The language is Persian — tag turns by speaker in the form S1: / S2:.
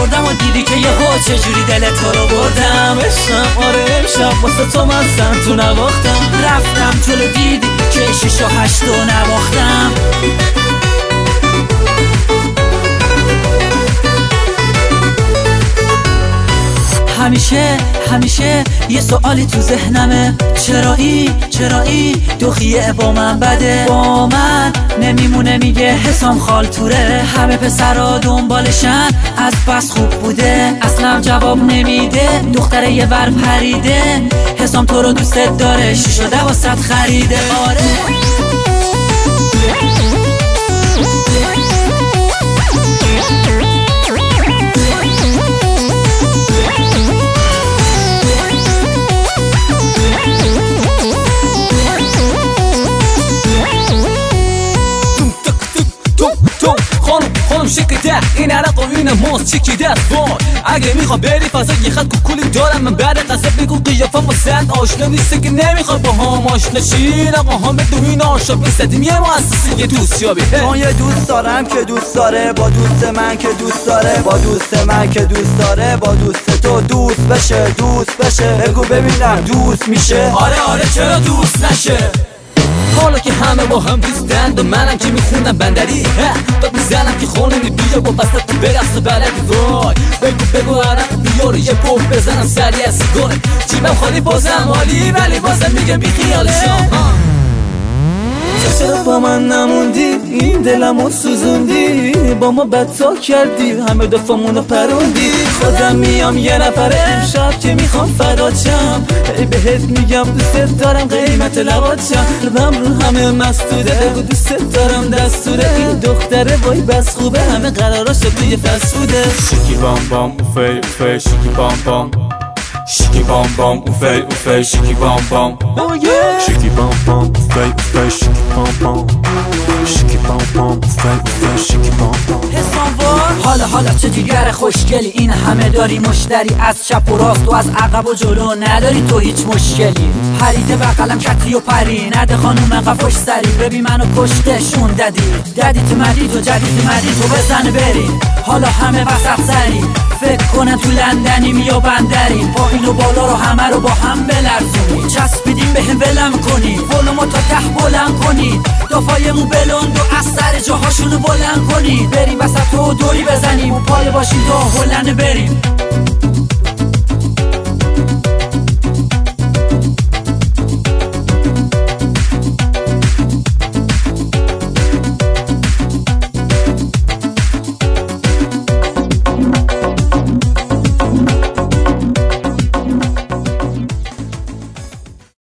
S1: خوردم و دیدی که یهو چجوری دل تو رو بردم. عشقم آره امشب واسه تو مستم تو نواختم. رفتم جلو دیدی که 6 و 8 و نواختم. همیشه یه سوالی تو ذهنمه، چرایی دوخیه با من بده، با من نمیمونه میگه حسام خالتوره. همه پسرا دنبالشن از بس خوب بوده، اصلا جواب نمیده، دختره یه ور پریده. حسام تو رو دوست داره، 6 و 12 خریده. آره خانم شکده این عرق و این ماست چکیده است. وای اگه میخوا بری فضا یه خط کوکولی دارم من بعد قصب بگو قیافم و سند آشنا نیسته که نمیخواد با هم آشنا شین. آقا هم تو این آشا بزدیم یه مؤسسه یه دوست یابی.
S2: من یه دوست دارم که دوست داره با دوست من که دوست داره با دوست من که دوست داره با دوست تو دوست بشه بگو ببینم دوست میشه.
S1: آره چرا دوست نشه؟ حالا که همه با هم دوستند و منم که میخونم بندری داد میزنم که خونه بیا با بسته تو برقص بلدی. وای بگو عرق بیارو یه پف بزنم سری از سیگاره جیبم خالی بازم عالی ولی بازم میگم بی خیالشم. چرا با من نموندی این دلمو سوزوندی، با ما بدتا کردی همه دفعمونو پروندی. خودم میام یه نفره امشب که میخوام فداچم، بهت میگم دوست دارم قیمت لباتشم. قلبم رو همه مسدوده بگو دوست دارم دستوره. این دختره وای بس خوبه همه قراراش توی فسوده.
S3: شیکی بام بام اوفی شیکی بام بام شیکی بام بام اوفی شیکی بام بام شیکی بام بام اوفی شیکی بام بام شیکی بام بام اوفی شیکی بام بام.
S1: حالا چه جیگر خوشگلی، این همه داری مشتری از چپ و راست و از عقب و جلو نداری تو هیچ مشکلی. پریده بغلم کتی و پری نده خانوم قفاش سری، ببین منو کشتشون ددی تو مدی تو جدید مدی تو بزن بری. حالا همه وسط سری فکر کنن تو لندنیم یا بندریم، با اینو بالا رو همه رو با هم بلرزونی. چسبیدیم به هم ولم کنی ولومو تا ته بلند کنی، دافایمو بلند و از سر جاهاشونو بلند کنی. بریم وسط و دوری بزنیم و پای باشیم تا هلند بریم.